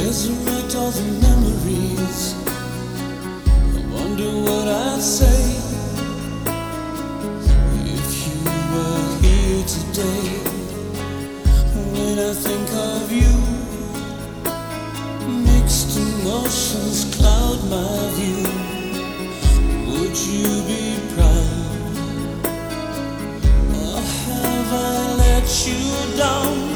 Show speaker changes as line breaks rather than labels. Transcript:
resurrect all the memories. I wonder what I'd say if you were here today. When I think of you, mixed emotions cloud my view. Would you be proud, or have I let you down?